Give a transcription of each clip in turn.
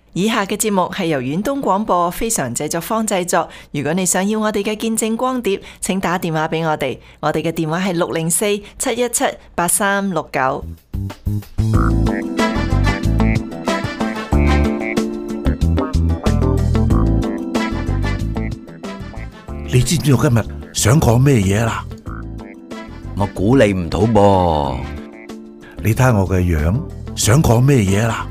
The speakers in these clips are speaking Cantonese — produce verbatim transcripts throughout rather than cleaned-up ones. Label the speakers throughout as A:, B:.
A: 以下嘅節目係由遠東廣播非常製作坊製作。如果你想要我哋嘅見證光碟，請打電話俾我哋。我哋嘅電話係六零四七一七八三六九。
B: 你知唔知我今日想講咩嘢啦？
C: 我估你唔到噃。
B: 你睇我嘅樣，想講咩嘢啦？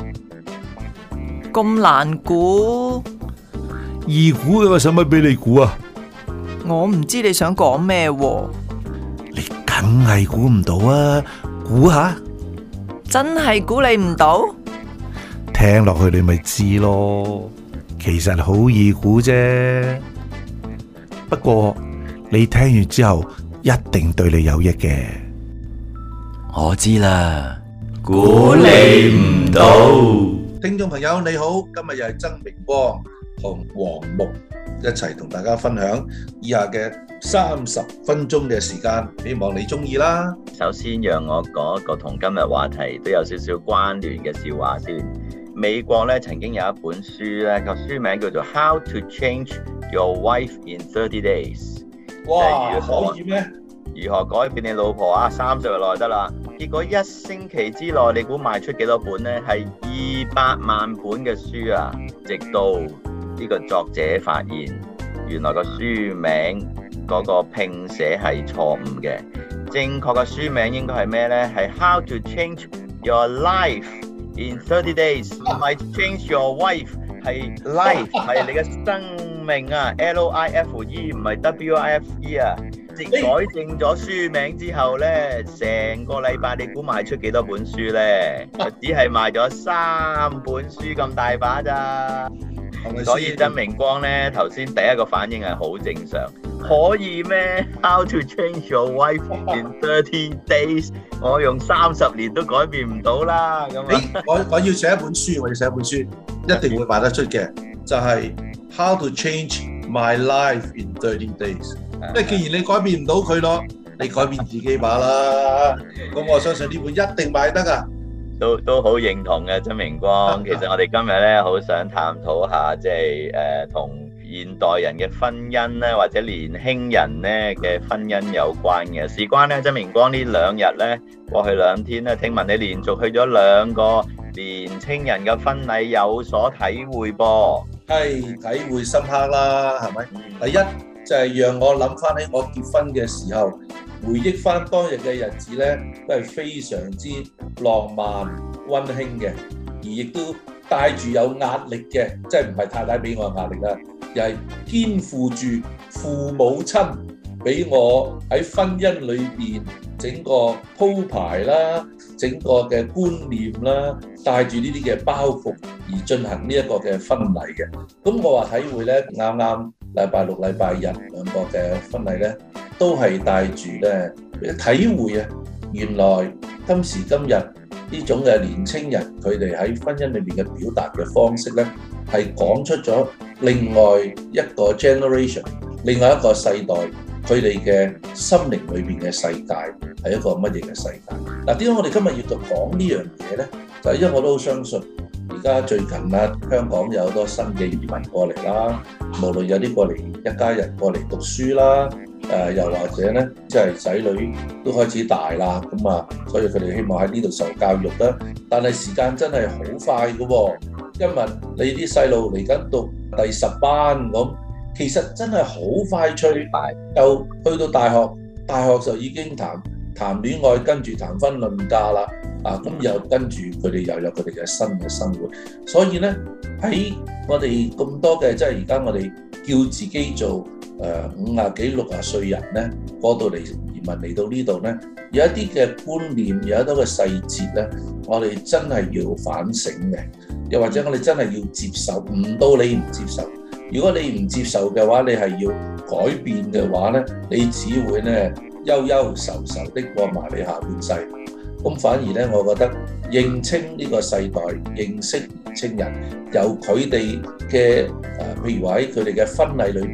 A: 咁難估，
B: 易估嘅，我使乜俾你估啊？
A: 我唔知你想講咩喎。
B: 你梗係估唔到啊！估下，
A: 真係估你唔到？
B: 聽落去你咪知咯。其實好易估啫，不過你聽完之後一定對你有益嘅。
C: 我知啦，估你唔到。
D: 聽眾朋友你好，今日又係曾明光同黃木一齊同大家分享以下嘅三十分鐘嘅時間，希望你中意啦。
E: 首先讓我講一個同今日話題都有少少關聯嘅笑話先。美國咧曾經有一本書咧，個書名叫做 How to Change Your Wife in thirty days。
D: 哇，可以咩？
E: 如何改變你老婆啊？三十日內得啦。結果一星期之內，你估賣出幾多本呢？係二百萬本嘅書啊！直到呢個作者發現，原來個書名嗰個拼寫係錯誤嘅。正確嘅書名應該係咩呢？係 How to Change Your Life in thirty days， 唔係 Change Your Wife， 係 Life 係你嘅生命啊 ，L I F E 唔係 W I F E 啊。改正咗書名之後呢，成個禮拜你估賣出幾多本書呢？只係賣咗三本書咁大把咋。所以曾明光呢，頭先第一個反應係好正常。可以咩 ？How to change your wife in thirty days？ 我用三十年都改變唔到啦。咁啊，
D: 我我要寫一本書，我要寫一本書，一定會賣得出嘅，就係 How to change my life in thirty days。即係既然你改變唔到佢咯，你改變自己把啦。咁我相信呢本一定賣得噶。
E: 都都好認同嘅，曾明光。其實我哋今日咧好想探討下，即係誒同現代人嘅婚姻咧，或者年輕人咧嘅婚姻有關嘅。事關咧，曾明光呢兩日咧，過去兩天咧，聽聞你連續去咗兩個年青人嘅婚禮，有所體會噃。
D: 係體會深刻啦，係咪？第一就係讓我諗翻起我結婚嘅時候，回憶翻當日嘅日子咧，都係非常之浪漫溫馨嘅，而亦都帶住有壓力嘅，即係唔係太太俾我壓力啦，又係肩負住父母親俾我喺婚姻裏邊整個鋪排啦，整個嘅觀念啦，帶住呢啲嘅包袱而進行呢一個嘅婚禮嘅。咁我話體會咧，啱啱禮拜六、禮拜日兩個嘅婚禮咧，都係帶住咧體會啊！原來今時今日呢種嘅年青人，佢哋喺婚姻裏邊嘅表達嘅方式咧，係講出咗另外一個 generation， 另外一個世代，佢哋嘅心靈裏邊嘅世界係一個乜嘢嘅世界？嗱，點解我哋今日要講呢樣嘢咧？就係因為我都好相信。而家最近啦，香港有好多新嘅移民過嚟啦，無論有啲過嚟一家人過嚟讀書啦，誒、呃、又或者咧，即係仔女都開始大啦，咁啊，所以佢哋希望喺呢度受教育啦。但係時間真係好快㗎喎，今日你啲細路嚟緊讀第十班咁，其實真係好快脆，又去到大學，大學就已經談談戀愛，跟住談婚論嫁啦。啊，咁又跟住佢哋又有佢哋嘅新嘅生活，所以咧喺我哋咁多嘅，即係而家我哋叫自己做誒五廿幾六廿歲人咧，過到嚟移民嚟到呢度咧，有一啲嘅觀念，有一啲嘅細節咧，我哋真係要反省嘅，又或者我哋真係要接受，唔到你唔接受。如果你唔接受嘅話，你係要改變嘅話咧，你只會咧憂憂愁愁的過埋你下半世。咁反而咧，我覺得認清呢個世代，認識年青人，由佢哋嘅誒，譬如話喺佢哋嘅婚禮裏邊，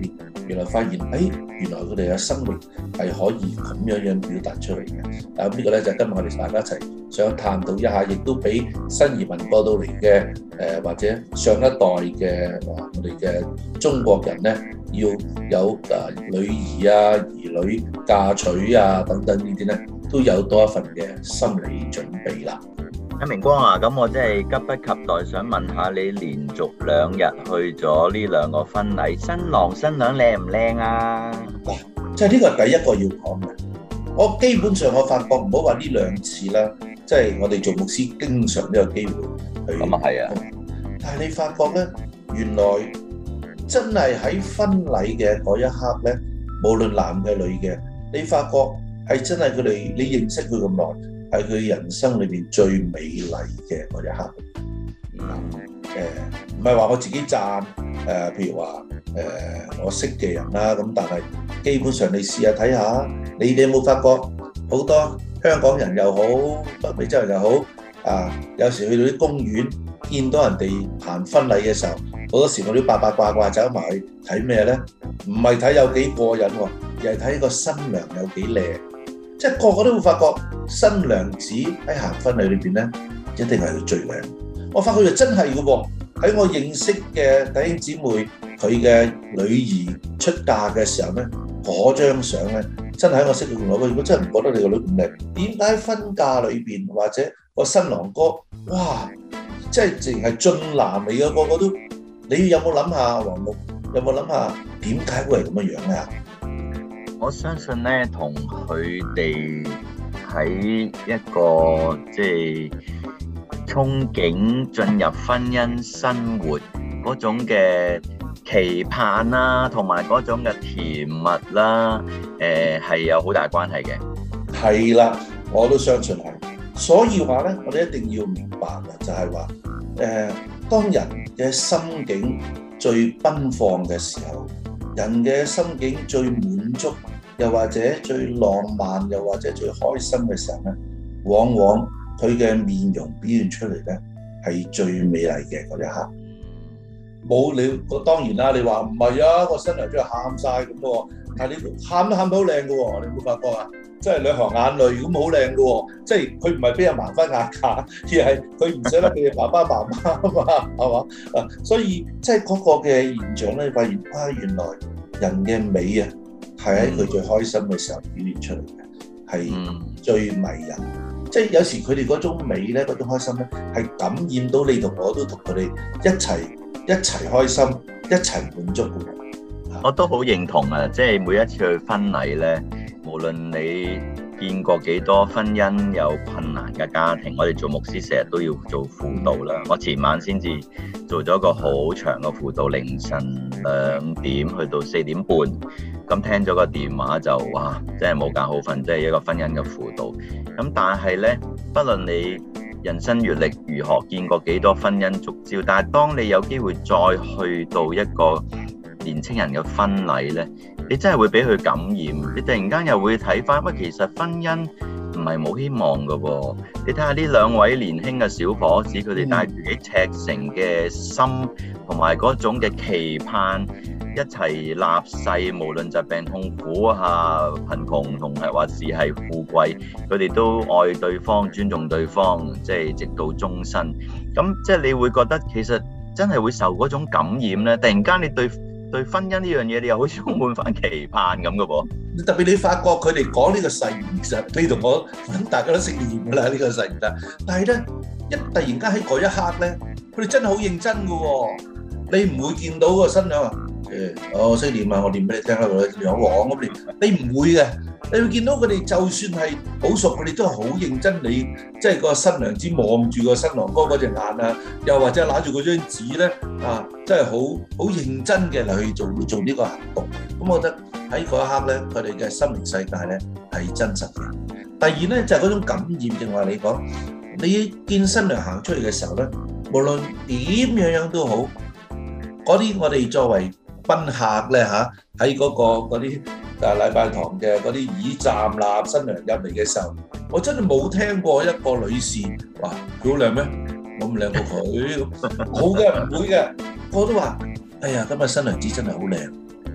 D: 原來發現，誒、哎、原來佢哋嘅生命係可以咁樣樣表達出嚟嘅。啊，呢個咧就係今日我哋大家一齊想探討一下，亦都俾新移民過到嚟嘅誒或者上一代嘅啊我哋嘅中國人咧，要有啊女兒啊兒女嫁娶啊等等呢啲咧，都有多一份嘅心理準備啦。
E: 阿明光啊，咁我真係急不及待想問下你，連續兩日去咗呢兩個婚禮，新郎新娘靚唔靚啊？
D: 嗱，即係呢個係第一個要講嘅。我基本上我發覺唔好話呢兩次啦，即係我哋做牧師經常都有機會去。
E: 咁啊係啊，
D: 但係你發覺咧，原來真係喺婚禮嘅嗰一刻咧，無論男嘅女嘅，你發覺係真係佢哋，你認識佢咁耐。係佢人生裏邊最美麗嘅嗰一刻。誒唔係話我自己讚誒、呃，譬如話誒、呃、我識嘅人啦，咁但係基本上你試下睇下，你哋有冇發覺好多香港人又好，北美洲人又好啊？有時去到啲公園見到人哋辦婚禮嘅時候，好多時我啲八八卦卦走埋去睇咩咧？唔係睇有幾過癮喎，而係睇個新娘有幾靚。即係個個都會發覺新娘子喺行婚禮裏邊咧，一定係佢最靚。我發覺就真係嘅喎，喺我認識嘅弟兄姊妹，佢嘅女兒出嫁嘅時候咧，嗰張相咧，真係喺我識到咁耐，我真係唔覺得你個女咁靚。點解婚嫁裏邊或者個新郎哥，哇，即係淨係俊男嚟嘅，個個都，你有冇諗下黃牧？有冇諗下點解會係咁嘅樣咧？
E: 我相信咧，同佢哋喺一個即係憧憬進入婚姻生活嗰種嘅期盼啦，同埋嗰種嘅甜蜜啦，誒係有好大關係嘅。
D: 係啦，我都相信係。所以話咧，我哋一定要明白嘅就係話，誒當人嘅心境最奔放嘅時候，人嘅心境最滿足，又或者最浪漫，又或者最開心嘅時候咧，往往佢嘅面容表現出嚟咧係最美麗嘅嗰一刻。冇你，當然啦，你話唔係啊，個新娘真係喊晒咁喎，但係你喊都喊到好靚嘅喎，你有冇發覺啊？即係兩行眼淚咁好靚嘅喎，即係佢唔係俾人盲婚啞嫁，而係佢唔捨得佢哋爸爸媽媽啊嘛，係嘛啊？所以即係嗰個嘅現象咧，發現啊，原來人嘅美啊，係喺佢最開心嘅時候表現出嚟嘅，係最迷人。嗯、即係有時佢哋嗰種美咧，嗰種開心咧，係感染到你同我都同佢哋一齊一齊開心，一齊滿足嘅。
E: 我都好認同啊！即係每一次去婚禮咧，無論你見過幾多婚姻有困難嘅家庭，我哋做牧師成日都要做輔導啦。我前晚先至做咗個好長嘅輔導，凌晨兩點去到四點半，咁聽咗個電話就哇，真係冇覺好瞓，即係一個婚姻嘅輔導。咁但係咧，不論你人生閱歷如何，見過幾多婚姻觸礁，但係當你有機會再去到一個年青人嘅婚禮咧，你真係會俾佢感染，你突然間又會睇翻，喂，其實婚姻唔係冇希望㗎喎。你睇下呢兩位年輕嘅小伙子，佢哋帶住幾赤誠嘅心，同埋嗰種嘅期盼，一齊立誓，無論疾病痛苦啊、貧窮同埋或是係富貴，佢哋都愛對方、尊重對方，即係直到終身。咁即係你會覺得其實真係會受嗰種感染咧。突然間你對對婚姻呢樣嘢，你又好似充滿翻期盼咁嘅噃。特別你發覺佢哋講呢個誓言，其實你同我大家都識念㗎啦，呢個誓言。但係咧，一突然間喺嗰一刻咧，佢哋真係好認真㗎喎。你唔會見到個新娘話誒，我識念啊，我念俾你聽啦，佢有黃咁念。你唔會嘅，你會見到佢哋就算係好熟，佢哋都係好認真。你即係個新娘子望住個新郎哥嗰隻眼啊，又或者攬住嗰張紙咧啊，真係好好認真嘅嚟去做做呢個行動。咁我覺得喺嗰一刻咧，佢哋嘅心靈世界咧係真實嘅。第二咧就係嗰種感染，正話你講，你見新娘行出嚟嘅時候咧，無論點樣樣都好，嗰啲我哋作為賓客咧嚇，喺嗰個嗰啲啊禮拜堂嘅嗰啲椅站啦，新娘入嚟嘅時候，我真係冇聽過一個女士話佢好靚咩？我唔靚過佢咁，冇嘅，唔會嘅，我都話，哎呀，今日新娘子真係好靚，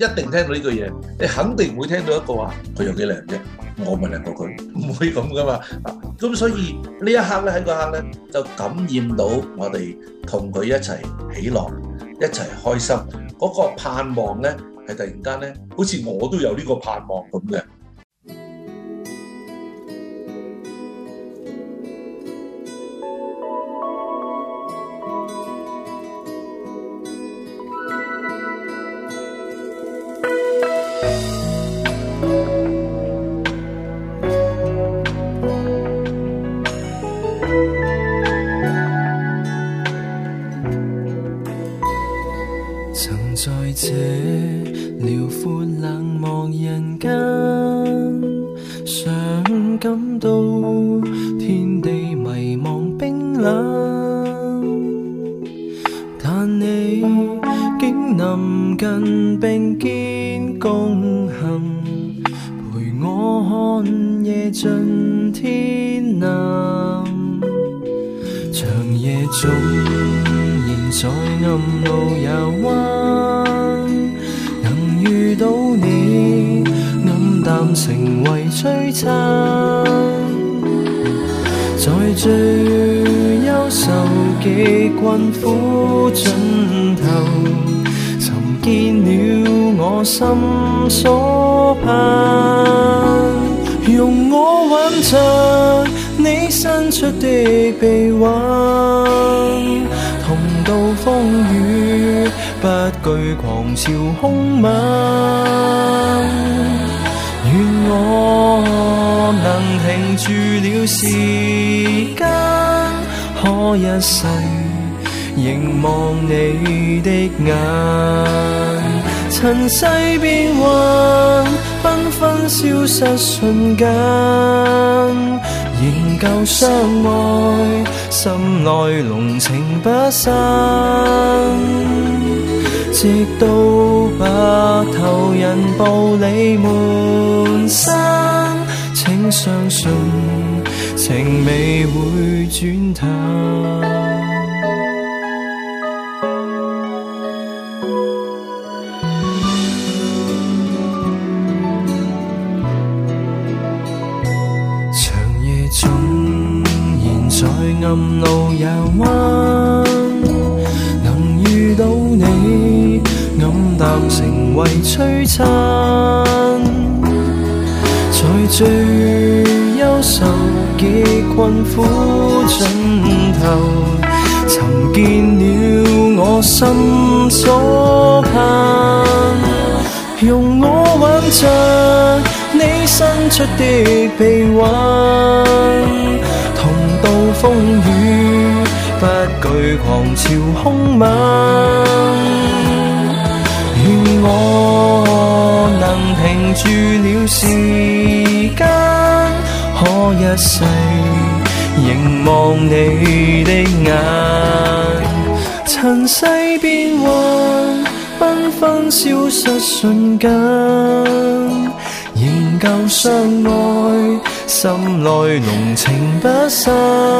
D: 一定聽到呢句嘢，你肯定唔會聽到一個話佢有幾靚啫，我咪靚過佢，唔會咁噶嘛。咁所以呢一刻咧，喺嗰刻咧就感染到我哋同佢一齊喜樂，一齊開心。嗰個盼望咧係突然間咧，好似我都有呢個盼望咁嘅。
F: 曾在這遼闊冷漠人間，常感到天地迷茫冰冷，但你竟臨近並肩共行，陪我看夜盡天南，長夜中在暗路遙彎，能遇到你，暗淡成為璀璨。在最憂愁極困苦盡頭，尋見了我心所盼。容我挽着你伸出的臂彎，同渡風雨，不懼狂潮兇猛。願我能停住了時間，可一世凝望你的眼。塵世變幻，繽紛消失瞬間，仍舊相愛，心內濃情不散。直到白頭人步你門山，請相信情未會轉淡。暗路遙彎，能遇到你，暗淡成為璀璨。在最憂愁極困苦盡頭，尋見了我心所盼。容我挽着你伸出的臂彎，到風雨，不懼狂潮兇猛。願我能停住了時間，可一世凝望你的眼。塵世變幻，繽紛消失瞬間，仍舊相愛，心內濃情不散。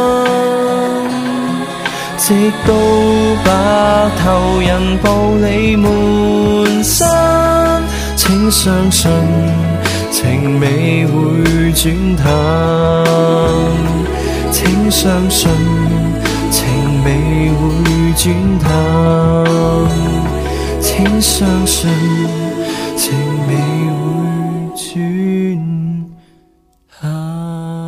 F: 直到白頭人步你門山，請相信情未會轉淡。請相信情未會轉淡。請相信情未會轉淡。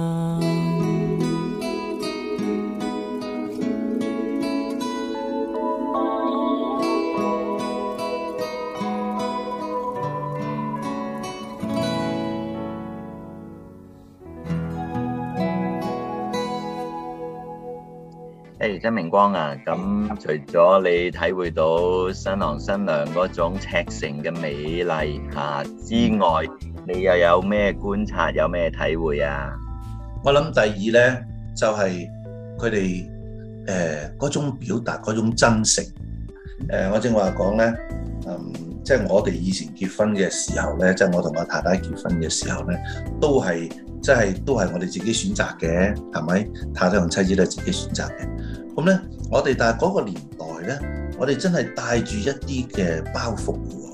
E: 誒，曾明光啊，咁除咗你體會到新郎新娘嗰種赤誠嘅美麗嚇之外，你又有咩觀察，有咩體會啊？
D: 我諗第二咧就係佢哋誒嗰種表達嗰種真誠。誒、呃，我正話講咧，嗯，即係我哋以前結婚嘅時候咧，即係我同我太太結婚嘅時候咧，都係即係都係我哋自己選擇嘅，係咪？太太同妻子都係自己選擇嘅。咁咧，我哋但係嗰個年代咧，我哋真係帶住一啲嘅包袱喎。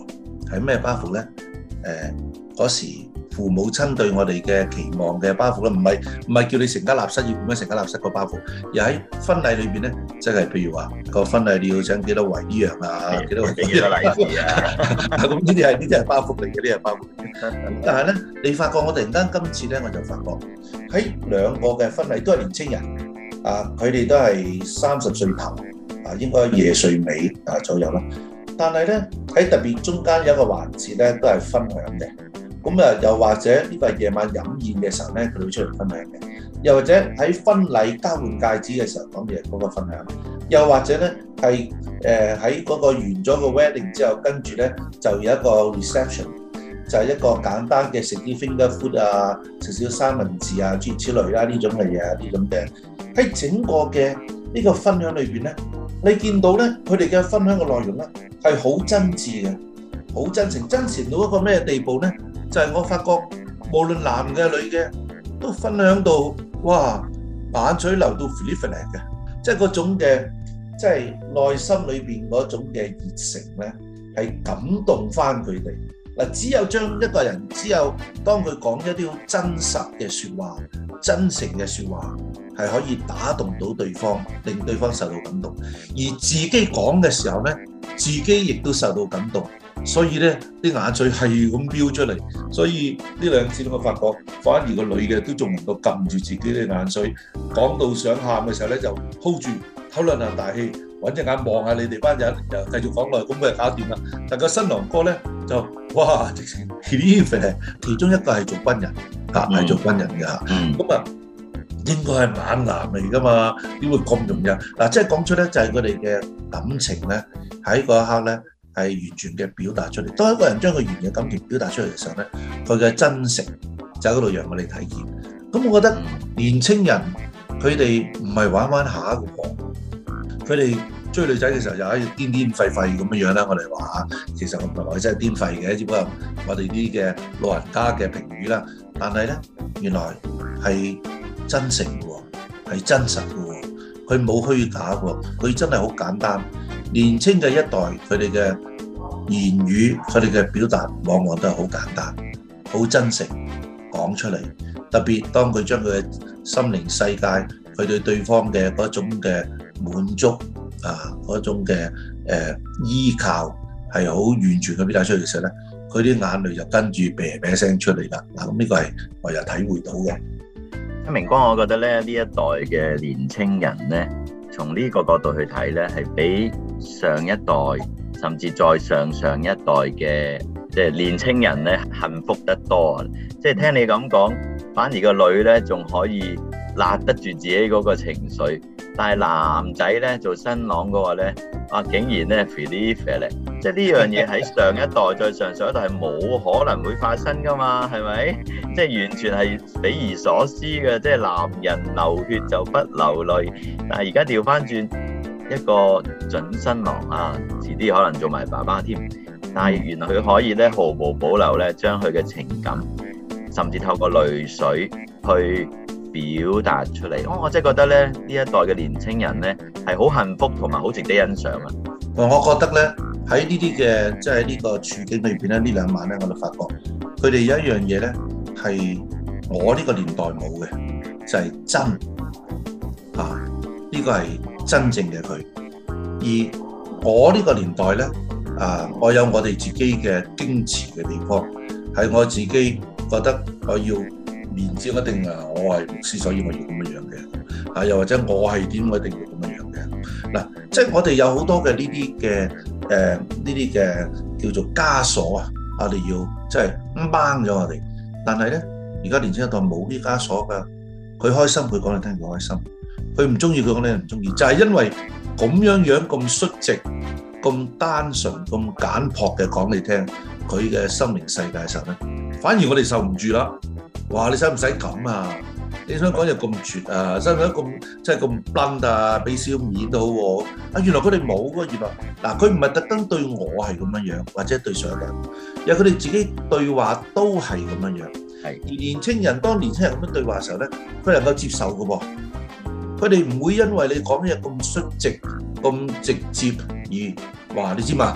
D: 係咩包袱咧？誒嗰時父母親對我哋嘅期望嘅包袱咧，唔係唔係叫你成家立室要點樣成家立室個包袱，而喺婚禮裏邊咧，即係譬如話個婚禮你要請幾多圍呢樣啊，幾多圍
E: 幾多利是啊？
D: 咁呢啲係呢啲係包袱嚟嘅，呢啲係包袱嚟嘅。咁但係咧，你發覺我突然間今次咧，我就發覺喺兩個嘅婚禮都係年青人啊，佢哋都係三十歲頭啊，應該廿歲尾啊左右啦。但係咧喺特別中間有一個環節咧，都係分享嘅。咁啊，又或者呢個係夜晚飲宴嘅時候咧，佢哋會出嚟分享嘅；又或者喺婚禮交換戒指嘅時候講嘢嗰個分享；又或者咧係誒喺嗰個完咗個 wedding 之後，跟住咧就有一個 reception， 就係一個簡單嘅食啲 finger food 啊，食少三文治啊，諸如此類啦，呢種嘅嘢啊，呢種嘅喺整個嘅呢個分享裏邊咧，你見到咧佢哋嘅分享嘅內容咧係好真摯嘅，好真誠，真誠到一個咩地步咧？就係我發覺，無論男嘅女嘅，都分享到哇眼水流到 flipping 嘅，即係嗰種嘅，即係內心裏邊嗰種嘅熱誠咧，係感動翻佢哋。嗱，只有將一個人，只有當佢講一啲好真實嘅説話、真誠嘅説話，係可以打動到對方，令對方受到感動。而自己講嘅時候咧，自己亦都受到感動。所以咧，啲眼水係咁飆出嚟，所以呢兩次我發覺，反而個女嘅都仲能夠撳住自己啲眼水，講到想喊嘅時候咧，就 hold 住，唞兩啖大氣，揾隻眼望下你哋班人，又繼續講落去，咁佢就搞掂啦。但個新郎哥咧就哇，直情其中一個係做軍人嚇，係做軍人嘅嚇，咁啊應該係猛男嚟噶嘛，點會咁容易啊？嗱，即係講出咧就係佢哋嘅感情咧，喺嗰一刻咧。係完全嘅表達出嚟。當一個人將佢完全嘅感情表達出嚟嘅時候咧，佢嘅真誠就喺嗰度讓我哋體驗。咁我覺得年青人佢哋唔係玩玩下嘅喎，佢哋追女仔嘅時候又喺度癲癲廢廢咁樣樣啦。我哋話嚇，其實我唔係話佢真係癲廢嘅，只不過我哋啲嘅老人家嘅評語啦。但係咧，原來係真誠嘅喎，係真實嘅喎，佢冇虛假嘅喎，佢真係好簡單。年青嘅一代，佢哋嘅言語，佢哋嘅表達，往往都係好簡單、好真誠講出嚟。特別當佢將佢嘅心靈世界，佢對對方嘅嗰種嘅滿足啊，嗰種嘅誒、呃、依靠，係好完全嘅表達出嚟嘅時候咧，佢啲眼淚就跟住啤啤聲出嚟啦。嗱，咁呢個係我又體會到嘅。
E: 明光，我覺得咧呢一代嘅年青人咧，從呢個角度去睇咧，係比上一代甚至再上上一代嘅即係年青人咧幸福得多。即係聽你咁講，反而個女咧仲可以揦得住自己嗰個情緒，但係男仔咧做新郎嗰個咧，啊竟然咧 feel feel 咧，即係呢樣嘢喺上一代再上上一代係冇可能會發生噶嘛，係咪？即係完全係匪夷所思嘅，即係男人流血就不流淚，但係而家調翻轉一個準新郎啊，遲啲可能做埋爸爸添，但係原來佢可以咧毫無保留咧將佢嘅情感，甚至透過淚水去表達出嚟。我我真係覺得咧呢一代嘅年青人咧係好幸福同埋好值得欣賞啊！
D: 我覺得咧喺呢啲嘅即係呢個處境裏邊咧，呢兩晚咧我都發覺佢哋有一樣嘢咧係我呢個年代冇嘅，就係、是、真啊！呢、這個係真正嘅佢。而我呢個年代咧啊，我有我哋自己嘅矜持嘅地方，係我自己覺得我要面子一定啊，我係牧師，所以我要咁樣樣嘅啊，又或者我係點，我一定要咁樣樣嘅嗱，即係我哋有好多嘅呢啲嘅誒呢啲嘅叫做枷鎖啊，我哋要即係掹咗我哋。但係咧，而家年輕一代冇呢枷鎖㗎，佢開心佢講你聽佢開心，佢唔中意佢講你唔中意，就係、是、因為咁樣樣咁率直、咁單純、咁簡樸嘅講你聽佢嘅心靈世界嘅時候咧，反而我哋受唔住啦。哇！你使唔使咁啊？你想講嘢咁絕啊？使唔使咁即係咁 blunt 啊？俾少面都好喎。啊，原來佢哋冇喎。原來嗱，佢唔係特登對我係咁樣樣，或者對上一代，因為佢哋自己對話都係咁樣樣。係。而年青人當年青人咁樣對話嘅時候咧，佢能夠接受嘅噃。佢哋唔會因為你講嘢咁率直、咁直接而話你知嘛？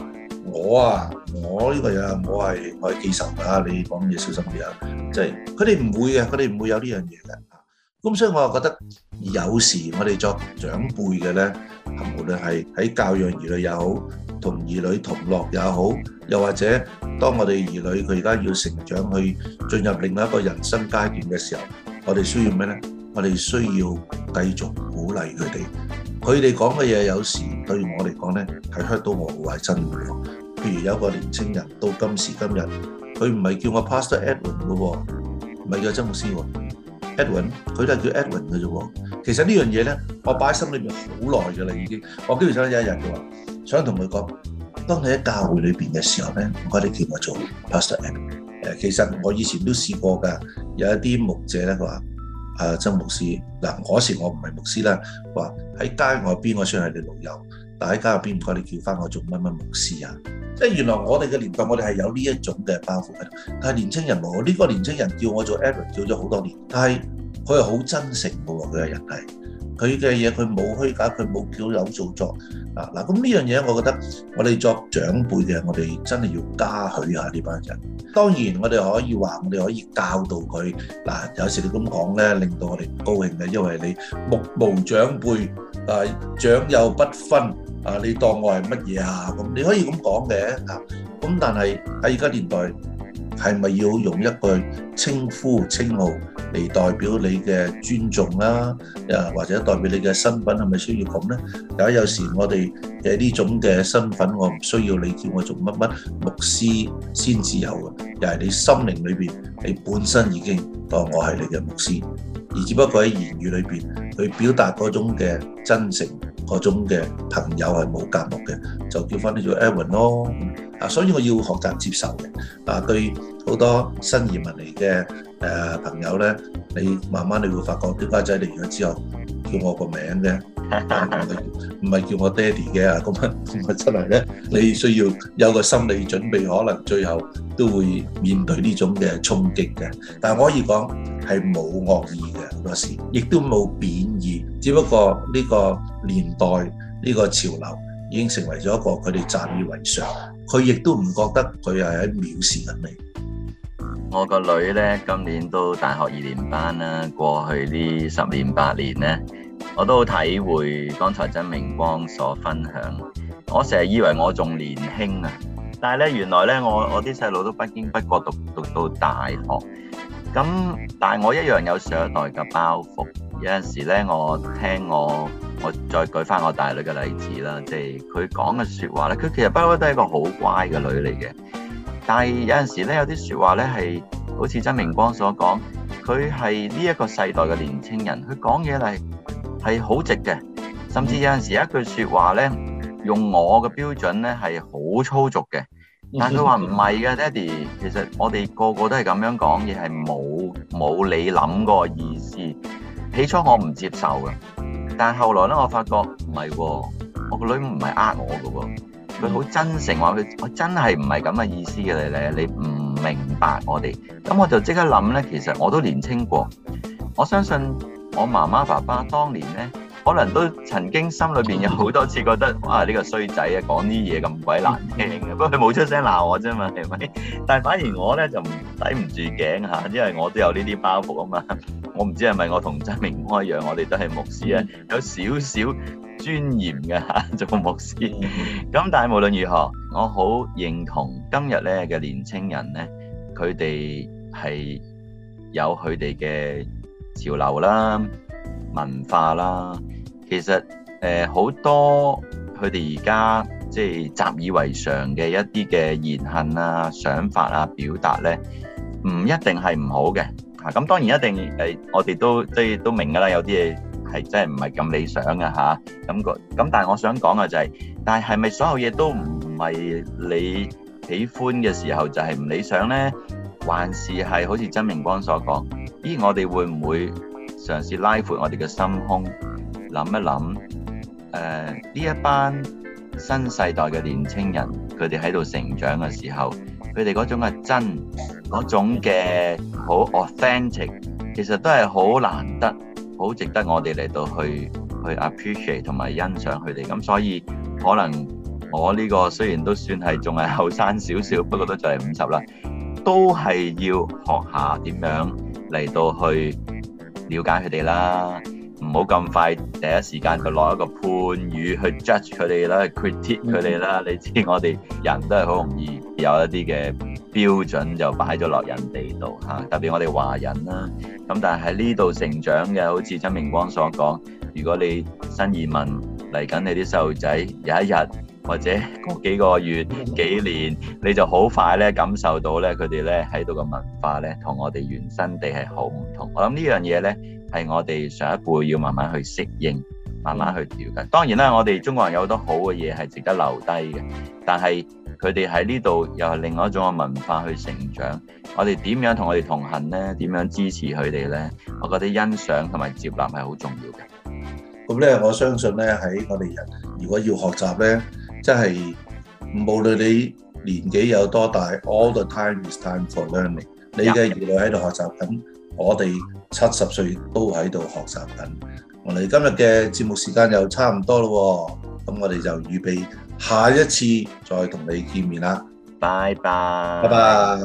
D: 我啊，我呢個人我係我係記仇㗎，你講嘢小心啲啊！即係佢哋唔會嘅，佢哋唔會有呢樣嘢嘅。咁所以我又覺得有時我哋作長輩嘅咧，無論係喺教養兒女也好，同兒女同樂也好，又或者當我哋兒女佢而家要成長去進入另外一個人生階段嘅時候，我哋需要咩咧？我哋需要繼續鼓勵佢哋。佢哋講嘅嘢有時對我嚟講咧係 hurt 到我，係真嘅。譬如有個年青人到今時今日，佢唔係叫我 Pastor Edwin 嘅喎，唔係叫曾牧師喎。Edwin， 佢都係叫 Edwin 嘅啫喎。其實呢樣嘢咧，我擺喺心裏邊好耐嘅啦，已經。我基本上有一日嘅話，想同佢講，當你喺教會裏邊嘅時候咧，唔該你叫我做 Pastor Edwin。誒，其實我以前都試過㗎，有一啲牧者咧，佢話：啊，曾牧師，嗱，嗰時我唔係牧師啦，話喺街外邊我雖然係你老友，但喺街外邊唔該你叫翻我做乜乜牧師啊！即係原來我哋嘅年代，我哋係有呢一種嘅包袱嘅，但係年青人冇。呢、這個年青人叫我做 Edwin 叫咗好多年，但係佢係好真誠嘅喎，佢嘅人係，佢嘅嘢佢冇虛假，佢冇叫有做作啊嗱。咁呢樣嘢，我覺得我哋作長輩嘅，我哋真係要嘉許下呢班人。當然我哋可以話，我哋可以教導佢嗱，有時你咁講咧，令到我哋唔高興嘅，因為你目無長輩啊，長幼不分。啊！你當我係乜嘢啊？咁你可以咁講嘅啊。咁但係喺而家年代，係咪要用一句稱呼稱號嚟代表你嘅尊重啦？啊，或者代表你嘅身份係咪需要咁咧？有有時我哋嘅呢種嘅身份，我唔需要你叫我做乜乜牧師先至有嘅，又係你心靈裏邊，你本身已經當我係你嘅牧師，而只不過喺言語裏邊去表達嗰種嘅真誠。嗰種嘅朋友係冇隔膜嘅，就叫翻你做 Edwin 咯。啊，所以我要學習接受嘅。啊，對好多新移民嚟嘅誒朋友咧，你慢慢你會發覺，點解仔嚟咗之後叫我個名嘅，唔係叫我爹哋嘅。咁啊，咁啊真係咧，你需要有個心理準備，可能最後都會面對呢種嘅衝擊嘅。但係我可以講係冇惡意嘅，好多時亦都冇貶義，只不過呢個年代呢個潮流已經成為咗一個佢哋習以為常，佢亦都唔覺得佢係喺藐視緊你。
E: 我個女咧今年都大學二年班啦，過去呢十年八年咧，我都好體會剛才曾明光所分享。我成日以為我仲年輕啊，但係咧原來咧我我啲細路都不經不覺讀讀到大學。咁但係我一樣有上一代嘅包袱。有陣時咧，我聽我我再舉翻我大女嘅例子啦，即係佢講嘅説話咧，佢其實不嬲都係一個好乖嘅女嚟嘅。但係有陣時咧，有啲説話咧係好似曾明光所講，佢係呢一個世代嘅年青人，佢講嘢嚟係好直嘅，甚至有陣時一句説話咧，用我嘅標準咧係好粗俗嘅。但係佢話唔係嘅，爹哋，其實我哋個個都係咁樣講嘢，係冇冇你諗個意思。起初我唔接受嘅，但係後來咧，我發覺唔係喎，我個女唔係呃我嘅喎，佢好真誠話佢，我真係唔係咁嘅意思嘅你咧，你唔明白我哋。咁我就即刻諗咧，其實我都年青過，我相信我媽媽爸爸當年咧，可能都曾經心裏邊有好多次覺得，哇！呢個衰仔啊，講啲嘢咁鬼難聽嘅，不過佢冇出聲鬧我啫嘛，係咪？但係反而我咧就唔抵唔住頸嚇，因為我都有呢啲包袱啊嘛。我唔知係咪我同曾明光一樣，我哋都係牧師啊，有少少尊嚴嘅嚇做牧師。咁但係無論如何，我好認同今日咧嘅年青人咧，佢哋係有佢哋嘅潮流啦、文化啦。其實誒好多佢哋而家即係習以為常嘅一啲嘅言行啊、想法啊、表達咧，唔一定係唔好嘅。咁當然一定誒，我哋都即係都明㗎啦，有啲嘢係真係唔係咁理想嘅嚇。咁個咁，但係我想講嘅就係，但係係咪所有嘢都唔係你喜歡嘅時候就係唔理想咧？還是係好似曾明光所講，咦？我哋會唔會嘗試拉闊我哋嘅心胸，諗一諗誒呢一班新世代嘅年青人，佢哋喺度成長嘅時候，佢哋嗰種嘅真，嗰種嘅好 authentic， 其實都係好難得，好值得我哋嚟到去去 appreciate 同埋欣賞佢哋。咁所以可能我呢個雖然都算係仲係後生少少，不過都就係五十啦，都係要學下點樣嚟到去了解佢哋啦，唔好咁快第一時間就落一個判語去 judge 佢哋啦，去 critique 佢哋啦。你知我哋人都係好容易有一啲嘅標準就擺咗落人哋度嚇，特別我哋華人啦。咁但係喺呢度成長嘅，好似曾明光所講，如果你新移民嚟緊，你啲細路仔有一日或者過幾個月、幾年，你就好快咧感受到咧佢哋咧喺度嘅文化咧同我哋原生地係好唔同。我諗呢樣嘢咧係我哋上一輩要慢慢去適應，慢慢去調緊。當然啦，我哋中國人有好多好嘅嘢係值得留低嘅，但係佢哋喺呢度又係另外一種嘅文化去成長。我哋點樣同我哋同行呢？點樣支持佢哋呢？我覺得欣賞同埋接納係好重要嘅。
D: 咁咧，我相信咧喺我哋人如果要學習咧，即係無論你年紀有多大 ，all the time is time for learning。你嘅兒女喺度學習緊，我哋七十歲都喺度學習緊。我哋今日嘅節目時間又差唔多咯，咁我哋就預備下一次再同你見面啦。
E: 拜拜。
D: 拜拜。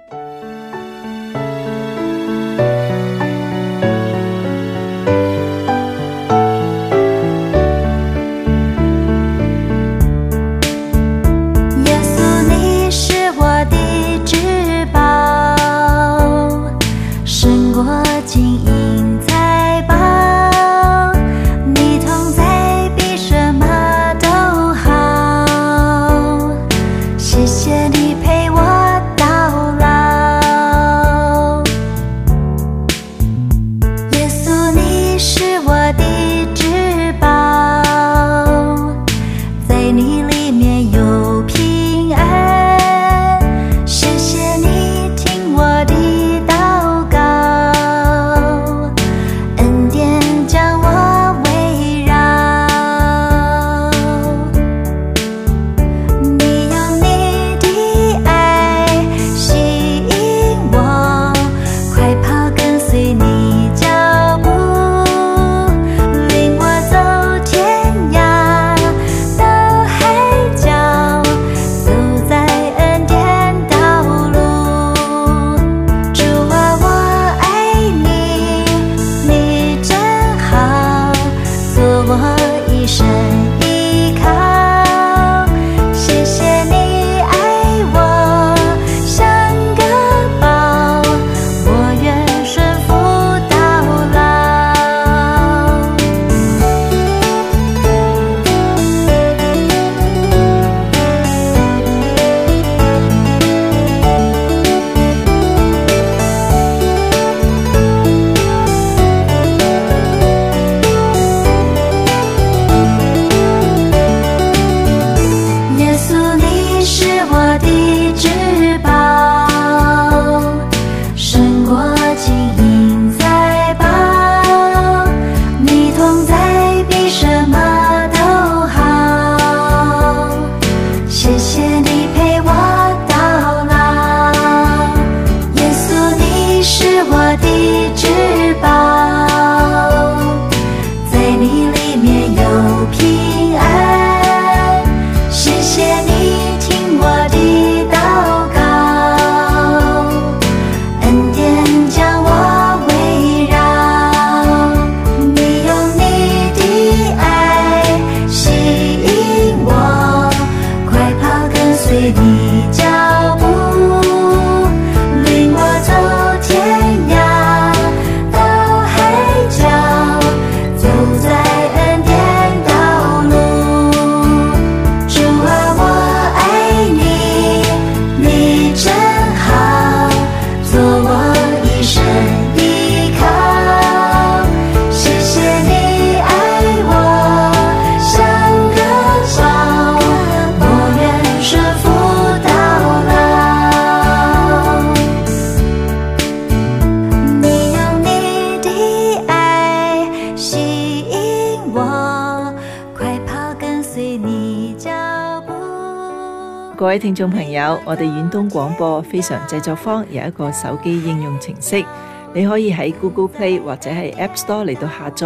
A: 各位聽眾朋友，我哋遠東廣播非常製作坊有一個手機應用程式，你可以喺 Google Play 或者係 App Store 嚟到下載，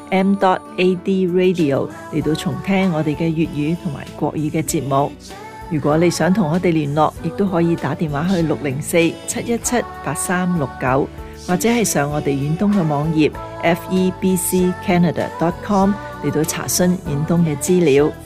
A: m dot a d radio 嚟到重聽我哋嘅粵語同埋國語嘅節目。如果你想同我哋聯絡，亦都可以打電話去六零四七一七八三六九，或者係上我哋遠東嘅網頁 f e b c canada dot com 嚟到查詢遠東嘅資料。